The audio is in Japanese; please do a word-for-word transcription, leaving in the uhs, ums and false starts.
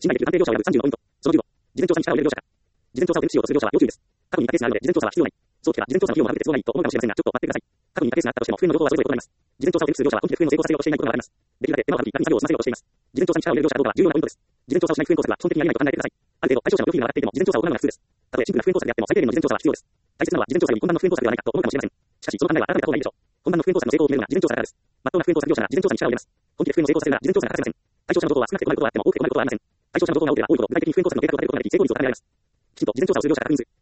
信頼できる探偵業者を選ぶさんじゅうのポイント。そのじゅうご、事前調査に力を入れる業者か。事前調査を全しようとする業者は要注意です。過去ににかケースがあるので、事前調査は必要ない。そう聞けば、事前調査の費用も省けて都合がいいと思うかもしれませんが、ちょっと待ってください。過去ににかケースがあったとしても、不運の動向はそれぞれ異なります。事前調査を全する業者は本気で不運の成功させようとしていないことがあります。できるだけ手間を省き、楽に作業を済ませようとしています。事前調査に力を入れる業者かどうかは重要なポイントです。事前調査をしない不運工作は基本的にやれないと考えてください。ある程度、対象者のプロフィールが上がっていても、事前調査を行うのが普通です。たとえシンプルな不運工作であっても、最低限の事前調査は必要です。大切なのは事前調査より困難の不運工作ではないかと思うかもしれません。しかし、その考えは改めた方がいいでしょう。困難の不運工作の成功を決めるのは事前調査だからです。まっとうな不運工作業者が事前調査に力を入れます。本気で不運を成功させるなら事前調査が欠かせません。対象者の情報は少なくて困ることはあっても多くて困ることはありません。対象者の情報が多ければ多いほど具体的に不運工作の計画が立てることができ、成功率を高められます。きちんと事前調査をする業者が確認する。